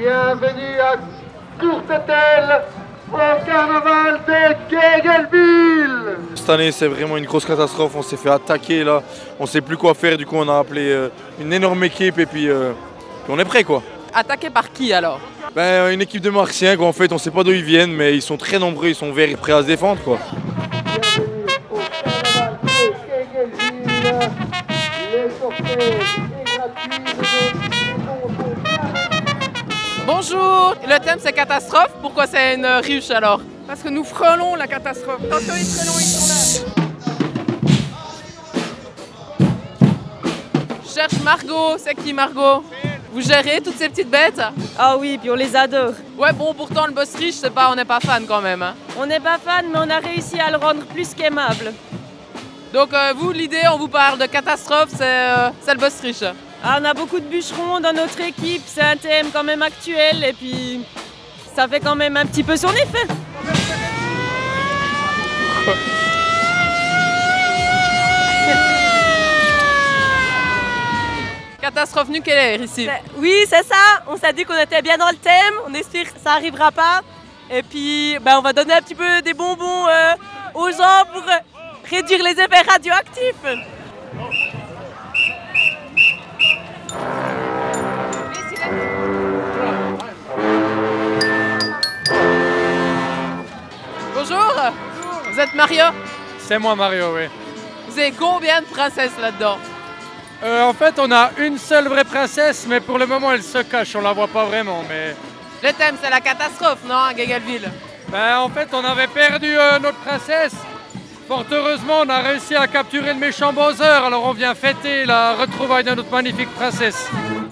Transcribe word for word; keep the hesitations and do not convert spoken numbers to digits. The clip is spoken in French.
Bienvenue à Courtetel, au carnaval de Kegelville. Cette année, c'est vraiment une grosse catastrophe. On s'est fait attaquer là. On ne sait plus quoi faire. Du coup, on a appelé euh, une énorme équipe et puis, euh, puis on est prêt quoi. Attaqué par qui alors? Ben, une équipe de Martiens quoi. En fait, on ne sait pas d'où ils viennent, mais ils sont très nombreux. Ils sont verts et prêts à se défendre quoi. Bienvenue au carnaval de Kegelville. Les cortèges est gratuit. Les bons sont bien. Bonjour, le thème c'est catastrophe. Pourquoi c'est une ruche alors? Parce que nous frôlons la catastrophe. Attention, ils frôlent, ils sont là. Je cherche Margot. C'est qui Margot? Vous gérez toutes ces petites bêtes? Ah oui, puis on les adore. Ouais, bon, pourtant le boss riche, c'est pas, on n'est pas fan quand même. Hein. On n'est pas fan, mais on a réussi à le rendre plus qu'aimable. Donc euh, vous, l'idée, on vous parle de catastrophe, c'est euh, le boss riche. Ah, on a beaucoup de bûcherons dans notre équipe, c'est un thème quand même actuel et puis ça fait quand même un petit peu son effet. Catastrophe nucléaire ici. Oui, c'est ça. On s'est dit qu'on était bien dans le thème. On espère que ça n'arrivera pas. Et puis, ben, on va donner un petit peu des bonbons euh, aux gens pour euh, réduire les effets radioactifs. Bonjour. Vous êtes Mario? C'est moi Mario, oui. Vous avez combien de princesses là-dedans? Euh, en fait, on a une seule vraie princesse, mais pour le moment, elle se cache, on la voit pas vraiment. Mais Le thème, c'est la catastrophe, non, à Kegelville? ben, en fait, on avait perdu euh, notre princesse. Fort heureusement, on a réussi à capturer le méchant Bowser, alors on vient fêter la retrouvaille de notre magnifique princesse.